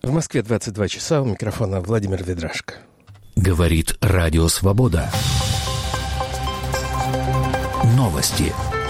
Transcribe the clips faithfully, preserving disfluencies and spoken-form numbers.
В Москве двадцать два часа, у микрофона Владимир Ведрашко. Говорит Радио Свобода. Новости.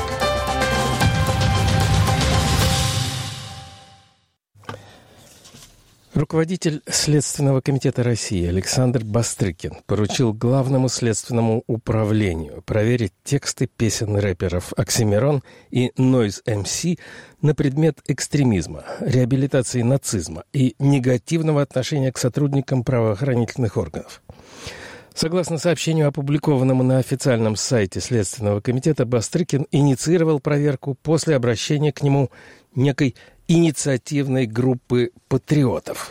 Руководитель Следственного комитета России Александр Бастрыкин поручил Главному следственному управлению проверить тексты песен рэперов «Оксимирон» и «Нойз эм си» на предмет экстремизма, реабилитации нацизма и негативного отношения к сотрудникам правоохранительных органов. Согласно сообщению, опубликованному на официальном сайте Следственного комитета, Бастрыкин инициировал проверку после обращения к нему некой инициативной группы патриотов.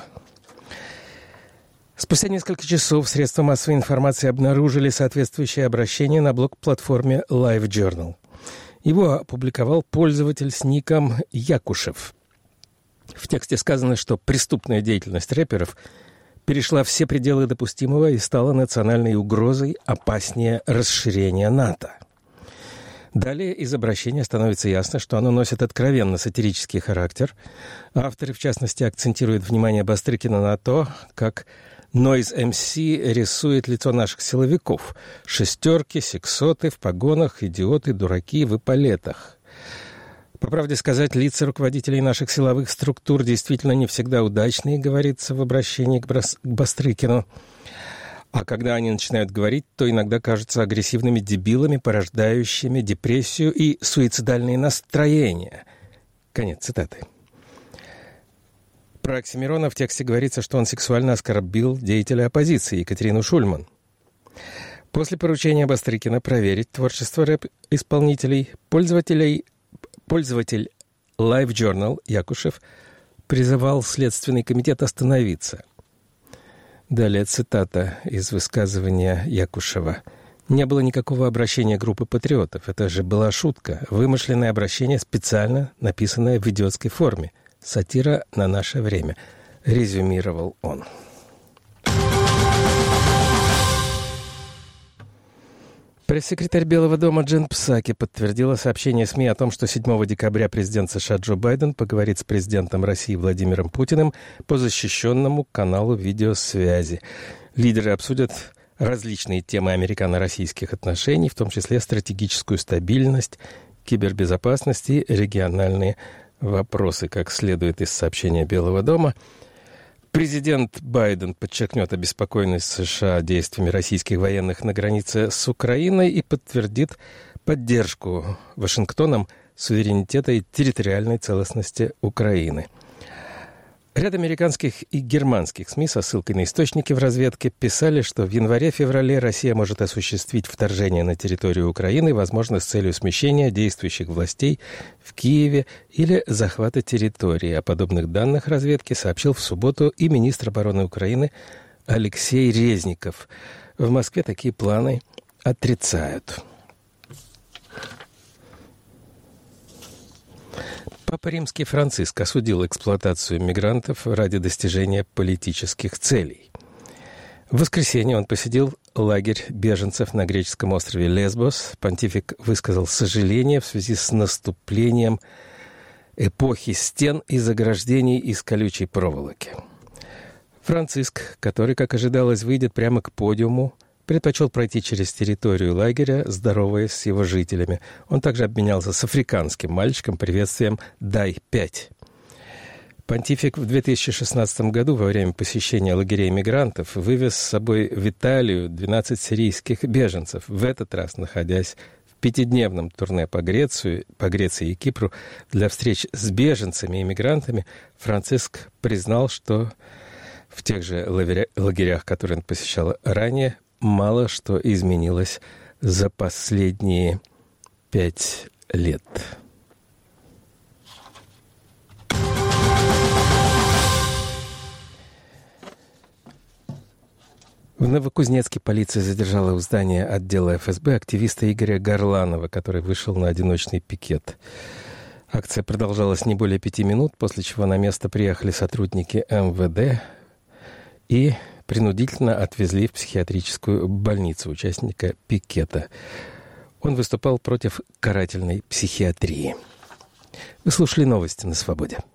Спустя несколько часов средства массовой информации обнаружили соответствующее обращение на блог-платформе LiveJournal. Его опубликовал пользователь с ником Якушев. В тексте сказано, что преступная деятельность рэперов перешла все пределы допустимого и стала национальной угрозой, опаснее расширения НАТО. Далее из обращения становится ясно, что оно носит откровенно сатирический характер. Авторы, в частности, акцентируют внимание Бастрыкина на то, как Нойз эм си рисует лицо наших силовиков. Шестерки, сексоты, в погонах, идиоты, дураки в эполетах. По правде сказать, лица руководителей наших силовых структур действительно не всегда удачные, говорится в обращении к, Брас- к Бастрыкину. А когда они начинают говорить, то иногда кажутся агрессивными дебилами, порождающими депрессию и суицидальные настроения. Конец цитаты. Про Оксимирона в тексте говорится, что он сексуально оскорбил деятеля оппозиции Екатерину Шульман. После поручения Бастрыкина проверить творчество рэп-исполнителей, пользователей, пользователь LiveJournal Якушев призывал Следственный комитет остановиться. Далее цитата из высказывания Якушева. «Не было никакого обращения группы патриотов. Это же была шутка. Вымышленное обращение, специально написанное в идиотской форме. Сатира на наше время», — резюмировал он. Пресс-секретарь Белого дома Джен Псаки подтвердила сообщение СМИ о том, что седьмого декабря президент США Джо Байден поговорит с президентом России Владимиром Путиным по защищенному каналу видеосвязи. Лидеры обсудят различные темы американо-российских отношений, в том числе стратегическую стабильность, кибербезопасность и региональные вопросы, как следует из сообщения Белого дома. Президент Байден подчеркнет обеспокоенность США действиями российских военных на границе с Украиной и подтвердит поддержку Вашингтоном суверенитета и территориальной целостности Украины. Ряд американских и германских СМИ со ссылкой на источники в разведке писали, что в январе-феврале Россия может осуществить вторжение на территорию Украины, возможно, с целью смещения действующих властей в Киеве или захвата территории. О подобных данных разведки сообщил в субботу и министр обороны Украины Алексей Резников. В Москве такие планы отрицают. Папа Римский Франциск осудил эксплуатацию мигрантов ради достижения политических целей. В воскресенье он посетил лагерь беженцев на греческом острове Лесбос. Понтифик высказал сожаление в связи с наступлением эпохи стен и заграждений из колючей проволоки. Франциск, который, как ожидалось, выйдет прямо к подиуму, предпочел пройти через территорию лагеря, здороваясь с его жителями. Он также обменялся с африканским мальчиком приветствием «Дай пять». Понтифик в две тысячи шестнадцатом году во время посещения лагерей мигрантов вывез с собой в Италию двенадцать сирийских беженцев, в этот раз находясь в пятидневном турне по Греции, по Греции и Кипру для встреч с беженцами и мигрантами. Франциск признал, что в тех же лагерях, которые он посещал ранее, мало что изменилось за последние пять лет. В Новокузнецке полиция задержала у здания отдела эф эс бэ активиста Игоря Горланова, который вышел на одиночный пикет. Акция продолжалась не более пяти минут, после чего на место приехали сотрудники эм вэ дэ и принудительно отвезли в психиатрическую больницу участника пикета. Он выступал против карательной психиатрии. Вы слушали новости на «Свободе».